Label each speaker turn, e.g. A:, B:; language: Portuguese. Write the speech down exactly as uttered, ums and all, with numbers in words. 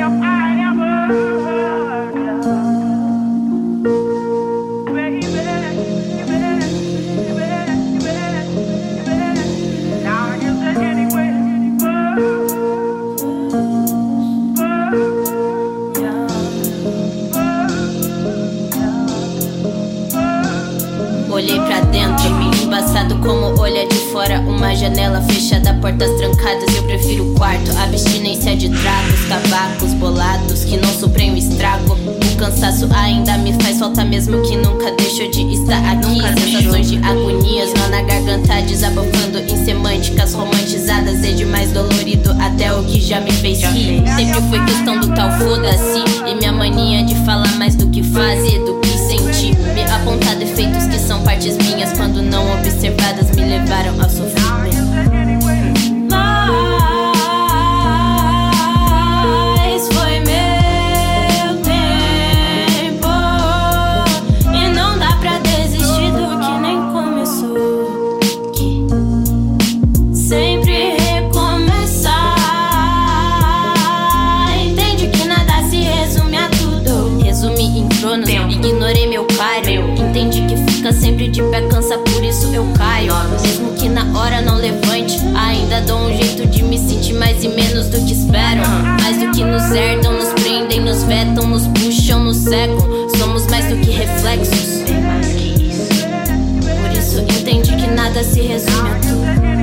A: Olhei pra dentro, embaçado como olha de fora. Uma janela fechada, portas trancadas. Eu prefiro o quarto, abstinência de tragos, tabacos bolados que não suprem o estrago. O cansaço ainda me faz falta, mesmo que nunca deixou de estar aqui. Nunca sensações deixou. De agonias, nó na garganta, desabafando em semânticas romantizadas. É demais dolorido até o que já me fez rir. Sempre foi questão do tal foda-se, e minha mania de falar mais do que fazer, do que sentir. Me apontar defeitos que são partes minhas, quando não observadas me levaram ao sofrimento. Mas foi meu tempo, e não dá pra desistir do que nem começou. Que sempre recomeçar. Entende que nada se resume a tudo. Resumi em tronos, ignorei meu páreo. Entendi que fica sempre de pé, cansa, por isso eu caio. Mesmo que na hora não levante, ainda dou um jeito de me sentir mais e menos do que espero. Mais do que nos herdam, nos prendem, nos vetam, nos puxam, nos cegam. Somos mais do que reflexos. Por isso entendi que nada se resume a tudo.